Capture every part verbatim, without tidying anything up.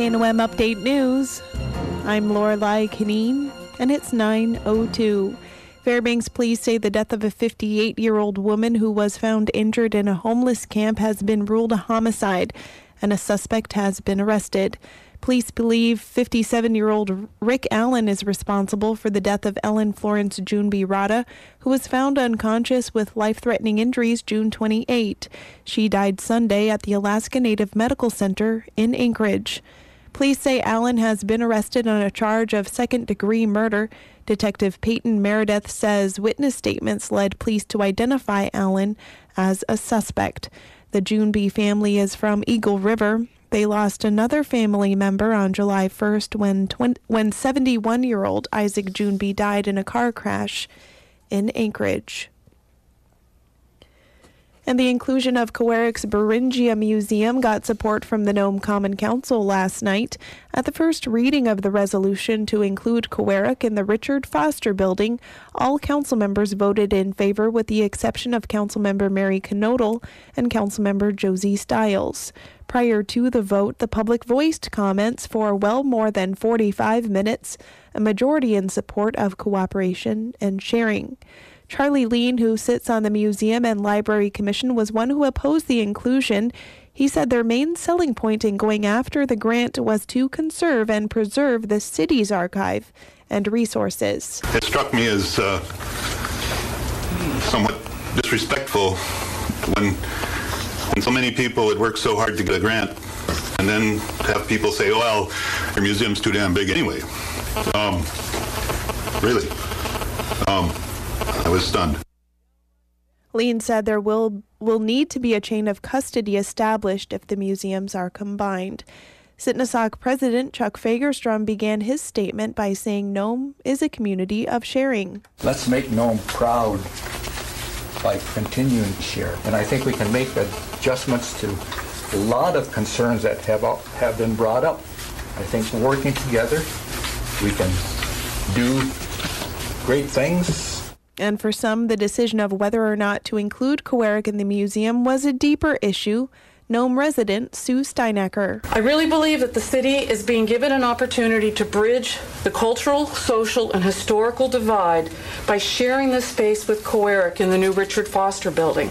K N O M Update News. I'm Lorelei Kineen, and it's nine oh two. Fairbanks police say the death of a fifty-eight-year-old woman who was found injured in a homeless camp has been ruled a homicide, and a suspect has been arrested. Police believe fifty-seven-year-old Rick Allen is responsible for the death of Ellen Florence Juneby Rada, who was found unconscious with life-threatening injuries June twenty-eighth. She died Sunday at the Alaska Native Medical Center in Anchorage. Police say Allen has been arrested on a charge of second-degree murder. Detective Peyton Meredith says witness statements led police to identify Allen as a suspect. The Juneby family is from Eagle River. They lost another family member on July first when tw- when seventy-one-year-old Isaac Juneby died in a car crash in Anchorage. And the inclusion of Cowarek's Beringia Museum got support from the Nome Common Council last night. At the first reading of the resolution to include Cowarek in the Richard Foster Building, all council members voted in favor with the exception of Councilmember Mary Knodel and Councilmember Josie Stiles. Prior to the vote, the public voiced comments for well more than forty-five minutes, a majority in support of cooperation and sharing. Charlie Lean, who sits on the Museum and Library Commission, was one who opposed the inclusion. He said their main selling point in going after the grant was to conserve and preserve the city's archive and resources. It struck me as uh, somewhat disrespectful when, when so many people had worked so hard to get a grant, and then have people say, oh, well, your museum's too damn big anyway. Um, really. Um, I was stunned. Lean said there will will need to be a chain of custody established if the museums are combined. Sitnasauk President Chuck Fagerstrom began his statement by saying Nome is a community of sharing. Let's make Nome proud by continuing to share. And I think we can make adjustments to a lot of concerns that have, have been brought up. I think working together, we can do great things. And for some, the decision of whether or not to include Cowarek in the museum was a deeper issue. Nome resident Sue Steinecker. I really believe that the city is being given an opportunity to bridge the cultural, social, and historical divide by sharing this space with Cowarek in the new Richard Foster building.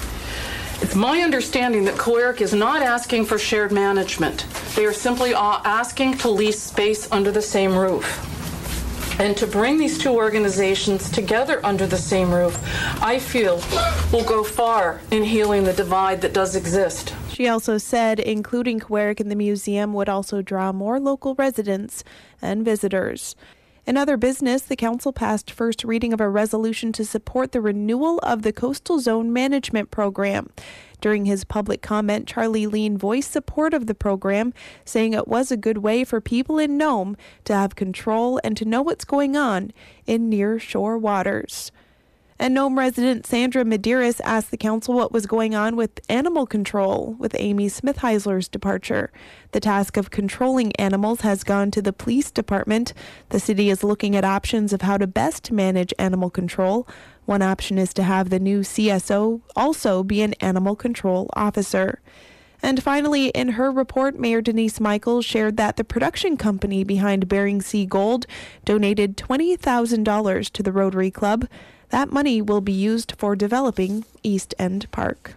It's my understanding that Cowarek is not asking for shared management. They are simply asking to lease space under the same roof. And to bring these two organizations together under the same roof, I feel will go far in healing the divide that does exist. She also said including Cowarek in the museum would also draw more local residents and visitors. In other business, the council passed first reading of a resolution to support the renewal of the Coastal Zone Management Program. During his public comment, Charlie Lean voiced support of the program, saying it was a good way for people in Nome to have control and to know what's going on in near-shore waters. And Nome resident Sandra Medeiros asked the council what was going on with animal control with Amy Smithheisler's departure. The task of controlling animals has gone to the police department. The city is looking at options of how to best manage animal control. One option is to have the new C S O also be an animal control officer. And finally, in her report, Mayor Denise Michaels shared that the production company behind Bering Sea Gold donated twenty thousand dollars to the Rotary Club. That money will be used for developing East End Park.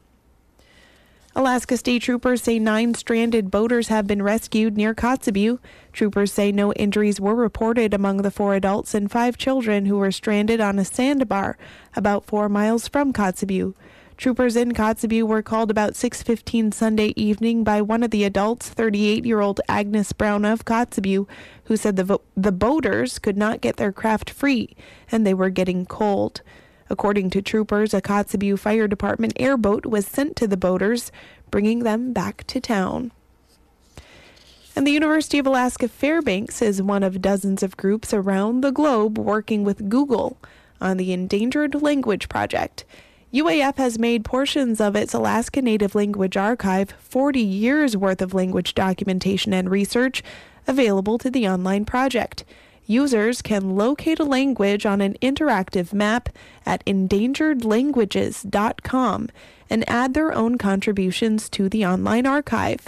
Alaska State Troopers say nine stranded boaters have been rescued near Kotzebue. Troopers say no injuries were reported among the four adults and five children who were stranded on a sandbar about four miles from Kotzebue. Troopers in Kotzebue were called about six fifteen Sunday evening by one of the adults, thirty-eight-year-old Agnes Brown of Kotzebue, who said the, vo- the boaters could not get their craft free and they were getting cold. According to troopers, a Kotzebue Fire Department airboat was sent to the boaters, bringing them back to town. And the University of Alaska Fairbanks is one of dozens of groups around the globe working with Google on the Endangered Language Project. U A F has made portions of its Alaska Native Language Archive, forty years worth of language documentation and research, available to the online project. Users can locate a language on an interactive map at endangered languages dot com and add their own contributions to the online archive.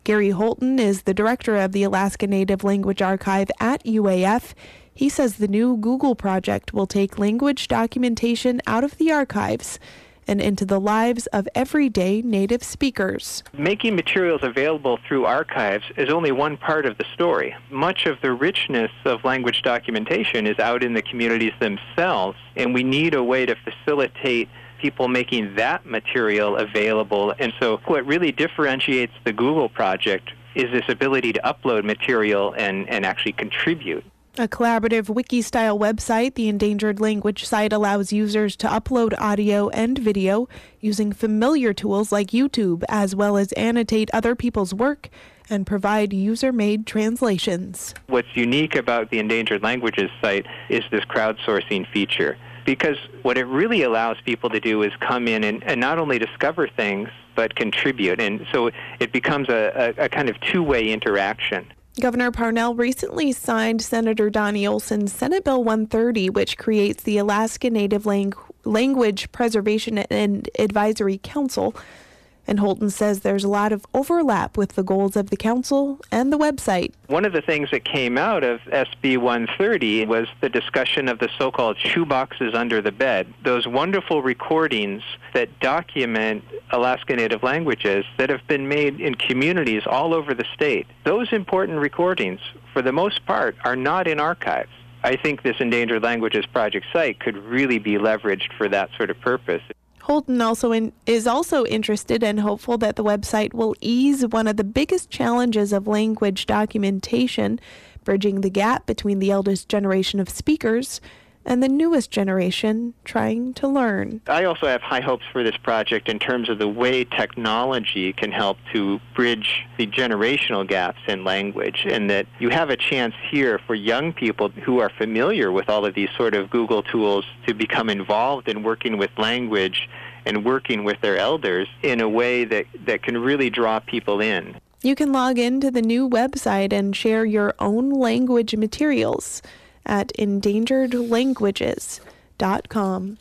Gary Holton is the director of the Alaska Native Language Archive at U A F. He says the new Google project will take language documentation out of the archives and into the lives of everyday Native speakers. Making materials available through archives is only one part of the story. Much of the richness of language documentation is out in the communities themselves, and we need a way to facilitate people making that material available. And so what really differentiates the Google project is this ability to upload material and, and actually contribute. A collaborative wiki-style website, the Endangered Language site allows users to upload audio and video using familiar tools like YouTube, as well as annotate other people's work and provide user-made translations. What's unique about the Endangered Languages site is this crowdsourcing feature, because what it really allows people to do is come in and, and not only discover things, but contribute. And so it becomes a, a, a kind of two-way interaction. Governor Parnell recently signed Senator Donnie Olson's Senate Bill one thirty, which creates the Alaska Native Lang- Language Preservation and Advisory Council. And Holton says there's a lot of overlap with the goals of the council and the website. One of the things that came out of S B one thirty was the discussion of the so-called shoeboxes under the bed, those wonderful recordings that document Alaska Native languages that have been made in communities all over the state. Those important recordings, for the most part, are not in archives. I think this Endangered Languages Project site could really be leveraged for that sort of purpose. Holton also in, is also interested and hopeful that the website will ease one of the biggest challenges of language documentation, bridging the gap between the eldest generation of speakers and the newest generation trying to learn. I also have high hopes for this project in terms of the way technology can help to bridge the generational gaps in language, and that you have a chance here for young people who are familiar with all of these sort of Google tools to become involved in working with language and working with their elders in a way that, that can really draw people in. You can log into the new website and share your own language materials at endangered languages dot com.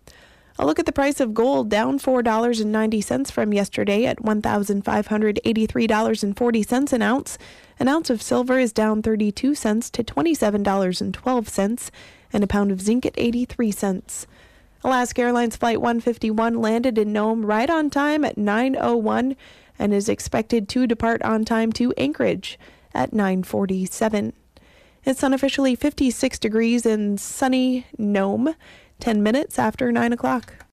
A look at the price of gold, down four dollars and ninety cents from yesterday at one thousand five hundred eighty-three dollars and forty cents an ounce. An ounce of silver is down thirty-two cents to twenty-seven dollars and twelve cents, and a pound of zinc at eighty-three cents. Alaska Airlines Flight one fifty-one landed in Nome right on time at nine oh one and is expected to depart on time to Anchorage at nine forty-seven. It's unofficially fifty-six degrees in sunny Nome, ten minutes after nine o'clock.